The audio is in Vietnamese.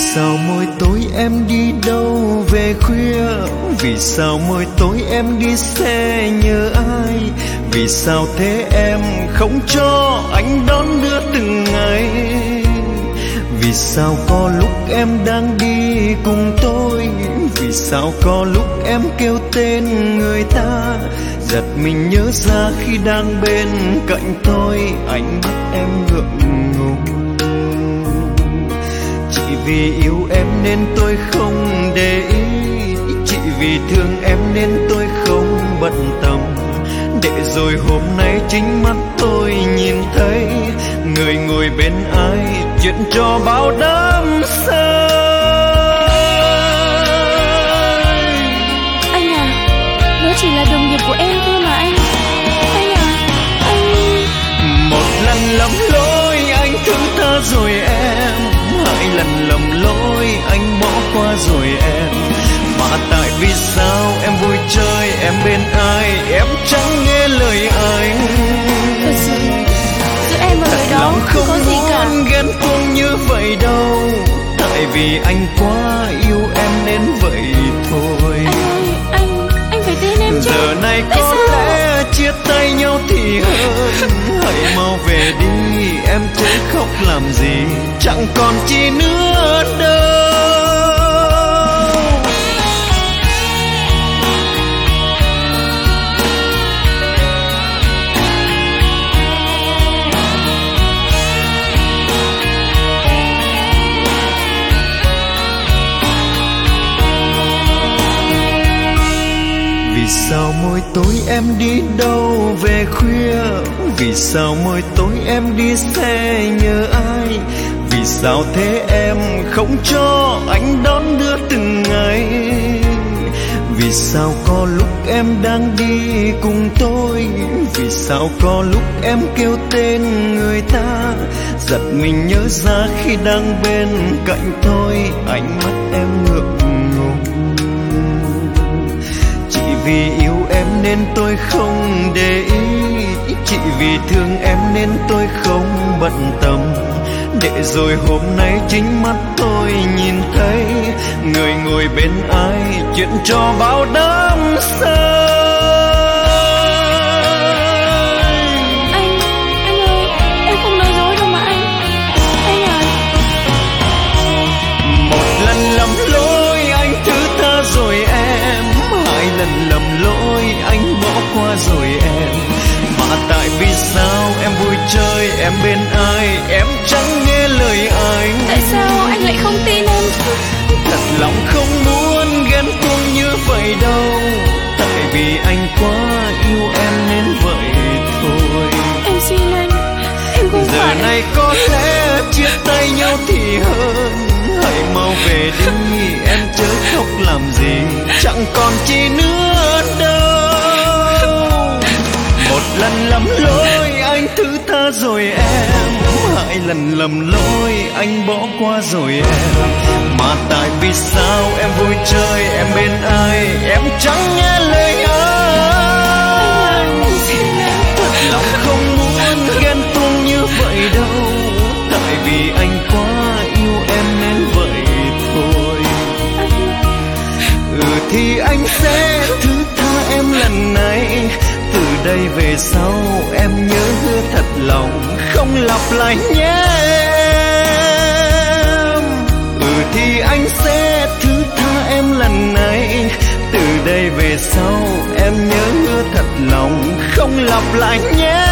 sao mỗi tối em đi đâu về khuya? Vì sao mỗi tối em đi xe nhớ ai? Vì sao thế em không cho anh đón đưa từng ngày? Vì sao có lúc em đang đi cùng tôi? Vì sao có lúc em kêu tên người ta? Giật mình nhớ ra khi đang bên cạnh tôi, anh bắt em ngượng ngùng. Chỉ vì yêu em nên tôi không để ý, chỉ vì thương em nên tôi không bận tâm. Để rồi hôm nay chính mắt tôi nhìn thấy người ngồi bên ai chuyện cho bao đắm say. Anh à, đó chỉ là đồng nghiệp của em thôi mà anh. Anh à, anh... Một lần lầm lỗi anh thứ tha rồi em, hai lần lầm lỗi anh bỏ qua rồi em. Mà tại vì sao em vui chơi em bên ai em chẳng nghe lời anh? Thật sự giữa em và người đó không có gì cả. Không ghen tuông như vậy đâu, tại vì anh quá yêu em nên vậy thôi. Anh ơi, anh phải tin em chứ. Giờ này tại có sao? lẽ chia tay nhau thì hơn. Hãy mau về đi em chớ khóc làm gì, chẳng còn chi nữa đâu. Vì sao mỗi tối em đi đâu về khuya? Vì sao mỗi tối em đi xe nhớ ai? Vì sao thế em không cho anh đón đưa từng ngày? Vì sao có lúc em đang đi cùng tôi? Vì sao có lúc em kêu tên người ta? Giật mình nhớ ra khi đang bên cạnh tôi, ánh mắt em ngượng ngùng. Chỉ vì yêu em nên tôi không để ý, chỉ vì thương em nên tôi không bận tâm. Để rồi hôm nay chính mắt tôi nhìn thấy người ngồi bên ai chuyện cho bao đắm say. Anh ơi, em không nói dối đâu mà anh. Anh à. Một lần lầm lỗi anh thứ tha rồi em, hai lần lầm lỗi anh bỏ qua rồi em. Mà tại vì sao em vui chơi em bên ai em chẳng nghe lời anh? Tại sao anh lại không tin em chứ? Thật lòng không muốn ghen tuông như vậy đâu, tại vì anh quá yêu em nên vậy thôi. Em xin anh, em không Giờ phải. này có lẽ chia tay nhau thì hơn. Hãy mau về đi em chớ khóc làm gì, chẳng còn chi nữa đâu. Một lần lầm lỗi anh thứ tha rồi em, hai lần lầm lỗi anh bỏ qua rồi em. Mà tại vì sao em vui chơi em bên ai em chẳng nghe lời anh? Thật lòng không muốn ghen tuông như vậy đâu, tại vì anh quá yêu em nên vậy thôi. Thì anh sẽ thứ tha em lần này. Từ đây về sau em nhớ hứa thật lòng không lặp lại nhé em. Thì anh sẽ thứ tha em lần này. Từ đây về sau em nhớ hứa thật lòng không lặp lại nhé.